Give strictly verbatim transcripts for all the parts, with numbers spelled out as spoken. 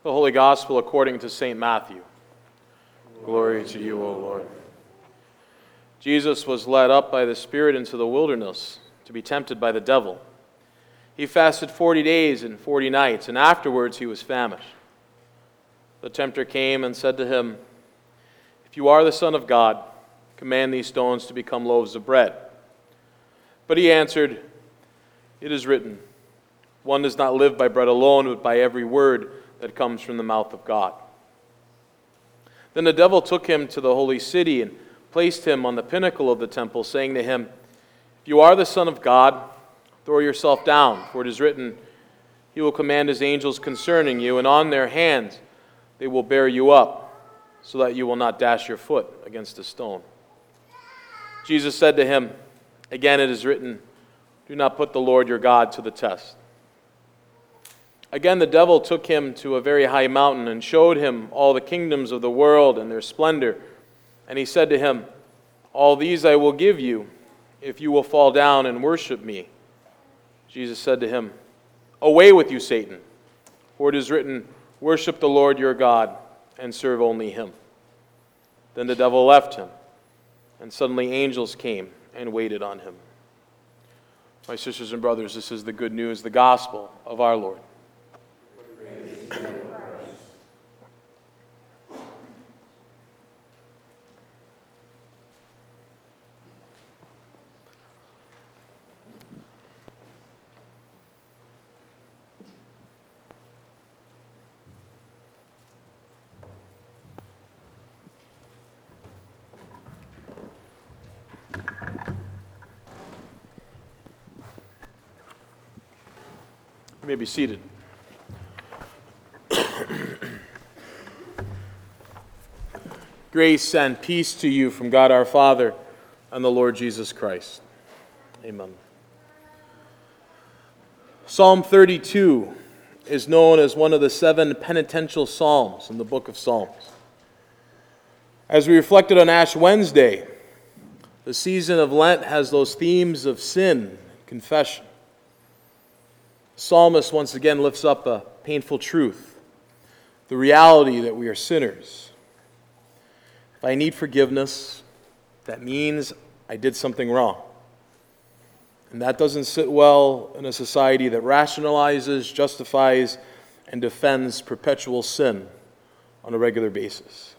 The Holy Gospel according to Saint Matthew. Glory to you, O Lord. Jesus was led up by the Spirit into the wilderness to be tempted by the devil. He fasted forty days and forty nights, and afterwards he was famished. The tempter came and said to him, "If you are the Son of God, command these stones to become loaves of bread." But he answered, "It is written, one does not live by bread alone, but by every word that comes from the mouth of God." Then the devil took him to the holy city and placed him on the pinnacle of the temple, saying to him, "If you are the Son of God, throw yourself down, for it is written, He will command His angels concerning you, and on their hands they will bear you up, so that you will not dash your foot against a stone." Jesus said to him, "Again it is written, do not put the Lord your God to the test." Again the devil took him to a very high mountain and showed him all the kingdoms of the world and their splendor. And he said to him, "All these I will give you, if you will fall down and worship me." Jesus said to him, "Away with you, Satan, for it is written, worship the Lord your God and serve only Him." Then the devil left him, and suddenly angels came and waited on him. My sisters and brothers, this is the good news, the gospel of our Lord. You may be seated. Grace and peace to you from God our Father and the Lord Jesus Christ. Amen. Psalm thirty-two is known as one of the seven penitential psalms in the book of Psalms. As we reflected on Ash Wednesday, the season of Lent has those themes of sin, confession. The psalmist once again lifts up a painful truth, the reality that we are sinners. If I need forgiveness, that means I did something wrong. And that doesn't sit well in a society that rationalizes, justifies, and defends perpetual sin on a regular basis.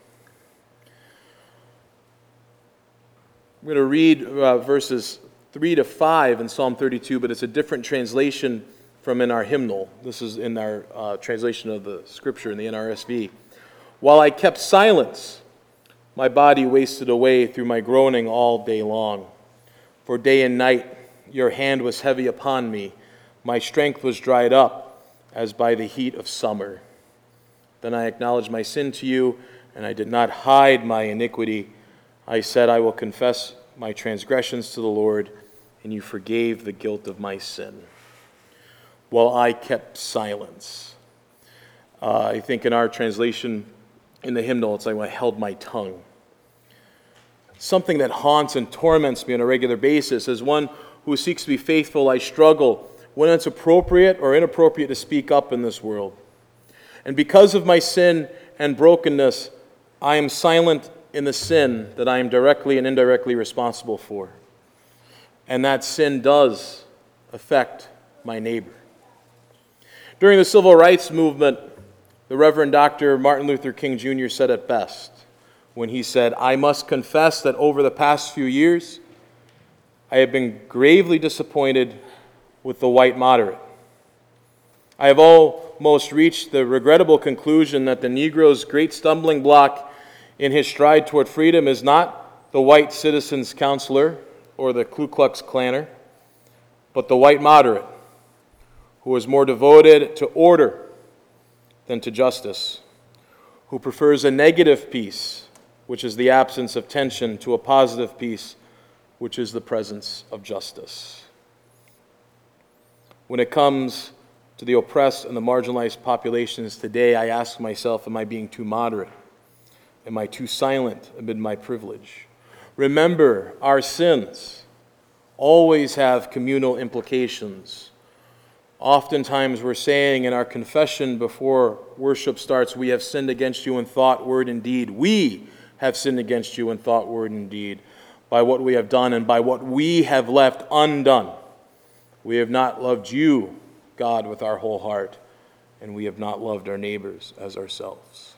We're going to read uh, verses three to five in Psalm thirty-two, but it's a different translation from in our hymnal. This is in our uh, translation of the scripture in the N R S V. "While I kept silence, my body wasted away through my groaning all day long. For day and night your hand was heavy upon me. My strength was dried up as by the heat of summer. Then I acknowledged my sin to you, and I did not hide my iniquity. I said, I will confess my transgressions to the Lord, and you forgave the guilt of my sin. While I kept silence." Uh, I think in our translation in the hymnal, it's like when I held my tongue. Something that haunts and torments me on a regular basis. As one who seeks to be faithful, I struggle when it's appropriate or inappropriate to speak up in this world. And because of my sin and brokenness, I am silent in the sin that I am directly and indirectly responsible for. And that sin does affect my neighbor. During the Civil Rights Movement, the Reverend Doctor Martin Luther King Junior said it best when he said, "I must confess that over the past few years, I have been gravely disappointed with the white moderate. I have almost reached the regrettable conclusion that the Negro's great stumbling block in his stride toward freedom is not the white citizen's counselor or the Ku Klux Klanner, but the white moderate, who is more devoted to order than to justice, who prefers a negative peace, which is the absence of tension, to a positive peace, which is the presence of justice." When it comes to the oppressed and the marginalized populations today, I ask myself, am I being too moderate? Am I too silent amid my privilege? Remember, our sins always have communal implications. Oftentimes we're saying in our confession before worship starts, we have sinned against you in thought, word, and deed. We have sinned against you in thought, word, and deed, by what we have done and by what we have left undone. We have not loved you, God, with our whole heart, and we have not loved our neighbors as ourselves.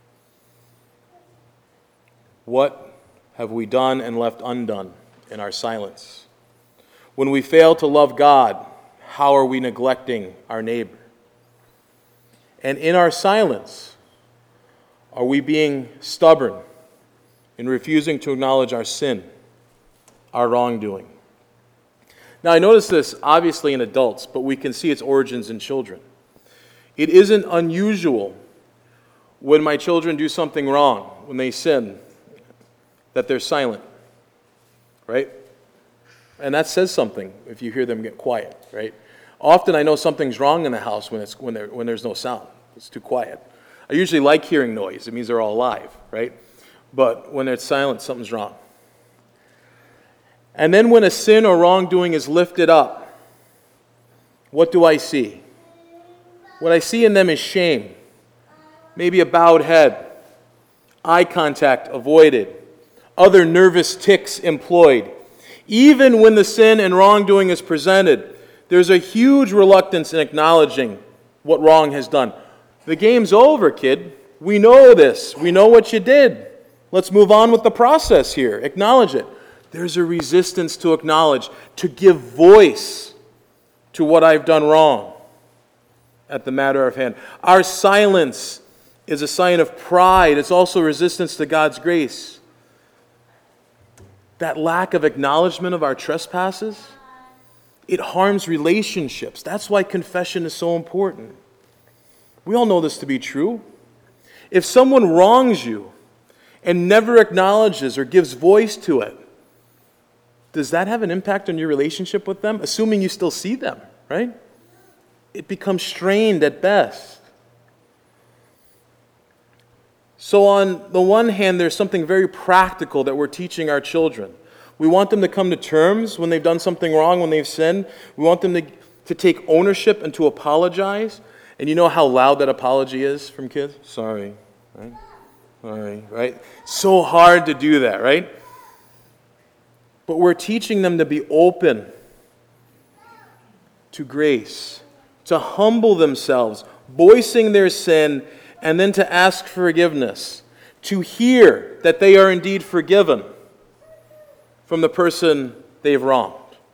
What have we done and left undone in our silence? When we fail to love God, how are we neglecting our neighbor? And in our silence, are we being stubborn in refusing to acknowledge our sin, our wrongdoing? Now, I notice this obviously in adults, but we can see its origins in children. It isn't unusual when my children do something wrong, when they sin, that they're silent, right? And that says something if you hear them get quiet, right? Often I know something's wrong in the house when it's when there when there's no sound. It's too quiet. I usually like hearing noise. It means they're all alive, right? But when it's silent, something's wrong. And then when a sin or wrongdoing is lifted up, what do I see? What I see in them is shame, maybe a bowed head, eye contact avoided, other nervous tics employed. Even when the sin and wrongdoing is presented, there's a huge reluctance in acknowledging what wrong has done. The game's over, kid. We know this. We know what you did. Let's move on with the process here. Acknowledge it. There's a resistance to acknowledge, to give voice to what I've done wrong at the matter of hand. Our silence is a sign of pride. It's also resistance to God's grace. That lack of acknowledgement of our trespasses, it harms relationships. That's why confession is so important. We all know this to be true. If someone wrongs you and never acknowledges or gives voice to it, does that have an impact on your relationship with them? Assuming you still see them, right? It becomes strained at best. So on the one hand, there's something very practical that we're teaching our children. We want them to come to terms when they've done something wrong, when they've sinned. We want them to, to take ownership and to apologize. And you know how loud that apology is from kids? Sorry, right? Sorry, right? So hard to do that, right? But we're teaching them to be open to grace, to humble themselves, voicing their sin, and then to ask forgiveness, to hear that they are indeed forgiven from the person they've wronged.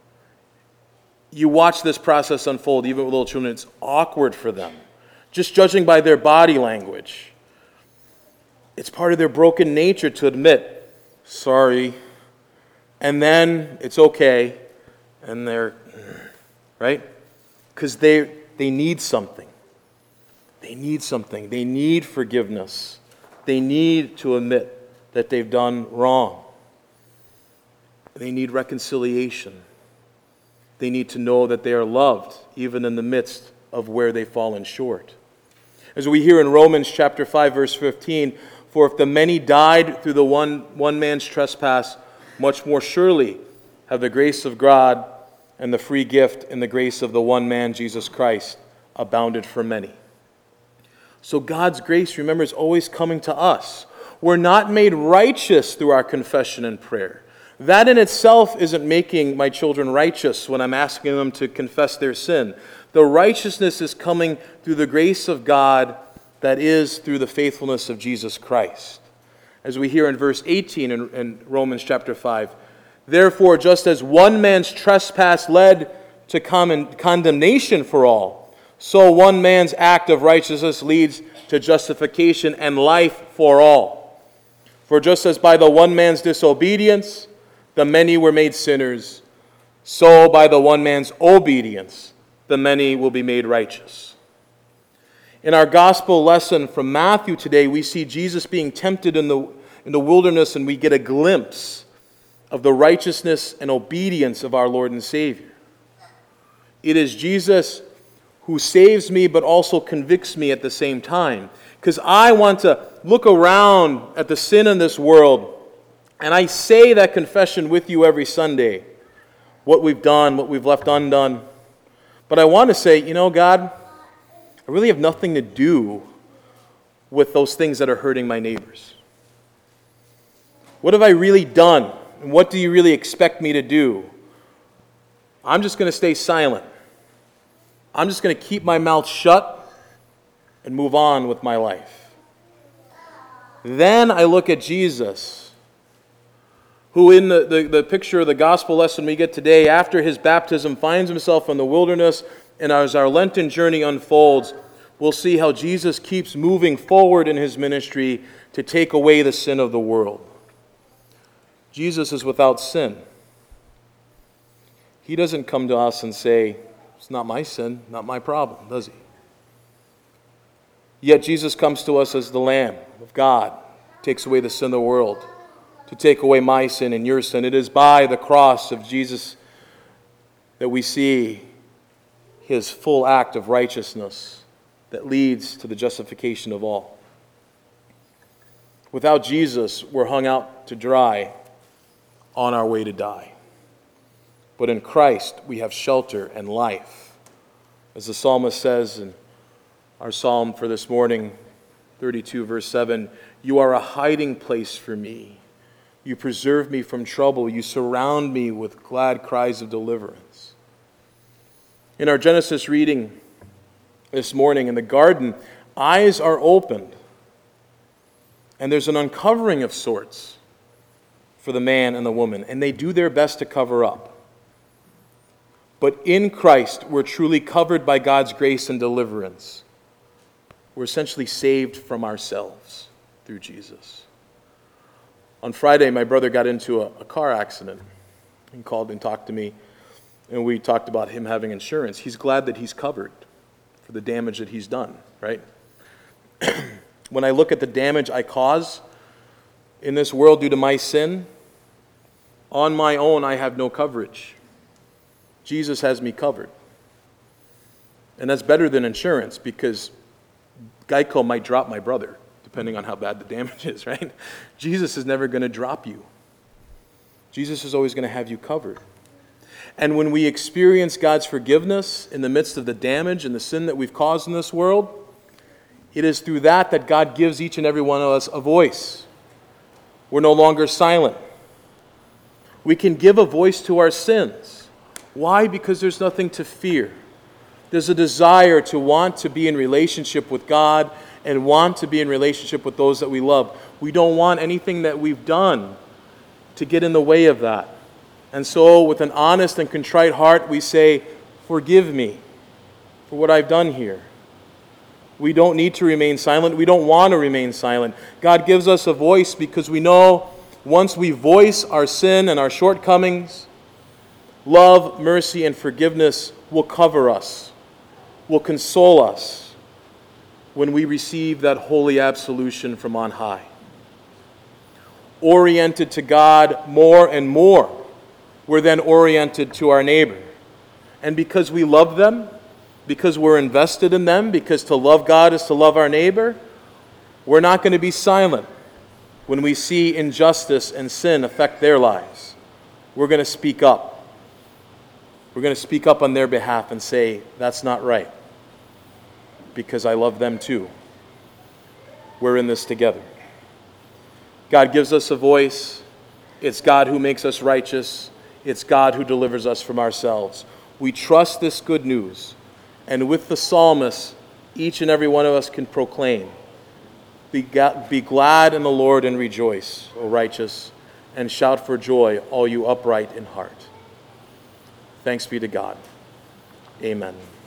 You watch this process unfold, even with little children, it's awkward for them, just judging by their body language. It's part of their broken nature to admit, sorry, and then it's okay, and they're, right? Because they they need something. They need something. They need forgiveness. They need to admit that they've done wrong. They need reconciliation. They need to know that they are loved, even in the midst of where they've fallen short. As we hear in Romans chapter five, verse fifteen, for if the many died through the one, one man's trespass, much more surely have the grace of God and the free gift and the grace of the one man, Jesus Christ, abounded for many. So God's grace, remember, is always coming to us. We're not made righteous through our confession and prayer. That in itself isn't making my children righteous when I'm asking them to confess their sin. The righteousness is coming through the grace of God that is through the faithfulness of Jesus Christ. As we hear in verse eighteen in, in Romans chapter five, therefore, just as one man's trespass led to common condemnation for all, so one man's act of righteousness leads to justification and life for all. For just as by the one man's disobedience the many were made sinners, so by the one man's obedience the many will be made righteous. In our gospel lesson from Matthew today, we see Jesus being tempted in the, in the wilderness, and we get a glimpse of the righteousness and obedience of our Lord and Savior. It is Jesus who saves me but also convicts me at the same time. Because I want to look around at the sin in this world, and I say that confession with you every Sunday. What we've done, what we've left undone. But I want to say, you know, God, I really have nothing to do with those things that are hurting my neighbors. What have I really done? And what do you really expect me to do? I'm just going to stay silent. I'm just going to keep my mouth shut and move on with my life. Then I look at Jesus, who in the, the, the picture of the gospel lesson we get today, after his baptism, finds himself in the wilderness, and as our Lenten journey unfolds, we'll see how Jesus keeps moving forward in his ministry to take away the sin of the world. Jesus is without sin. He doesn't come to us and say, it's not my sin, not my problem, does he? Yet Jesus comes to us as the Lamb of God, takes away the sin of the world, to take away my sin and your sin. It is by the cross of Jesus that we see his full act of righteousness that leads to the justification of all. Without Jesus, we're hung out to dry on our way to die. But in Christ, we have shelter and life. As the psalmist says in our psalm for this morning, thirty-two, verse seven, you are a hiding place for me. You preserve me from trouble. You surround me with glad cries of deliverance. In our Genesis reading this morning in the garden, eyes are opened, and there's an uncovering of sorts for the man and the woman, and they do their best to cover up. But in Christ, we're truly covered by God's grace and deliverance. We're essentially saved from ourselves through Jesus. On Friday, my brother got into a, a car accident. He called and talked to me, and we talked about him having insurance. He's glad that he's covered for the damage that he's done, right? When I look at the damage I cause in this world due to my sin, on my own, I have no coverage. Jesus has me covered. And that's better than insurance, because Geico might drop my brother, depending on how bad the damage is, right? Jesus is never going to drop you. Jesus is always going to have you covered. And when we experience God's forgiveness in the midst of the damage and the sin that we've caused in this world, it is through that that God gives each and every one of us a voice. We're no longer silent. We can give a voice to our sins. Why? Because there's nothing to fear. There's a desire to want to be in relationship with God and want to be in relationship with those that we love. We don't want anything that we've done to get in the way of that. And so with an honest and contrite heart, we say, forgive me for what I've done here. We don't need to remain silent. We don't want to remain silent. God gives us a voice because we know once we voice our sin and our shortcomings, love, mercy, and forgiveness will cover us, will console us when we receive that holy absolution from on high. Oriented to God more and more, we're then oriented to our neighbor. And because we love them, because we're invested in them, because to love God is to love our neighbor, we're not going to be silent when we see injustice and sin affect their lives. We're going to speak up. We're going to speak up on their behalf and say, that's not right, because I love them too. We're in this together. God gives us a voice. It's God who makes us righteous. It's God who delivers us from ourselves. We trust this good news. And with the psalmist, each and every one of us can proclaim, Be, ga- be glad in the Lord and rejoice, O righteous, and shout for joy, all you upright in heart. Thanks be to God. Amen.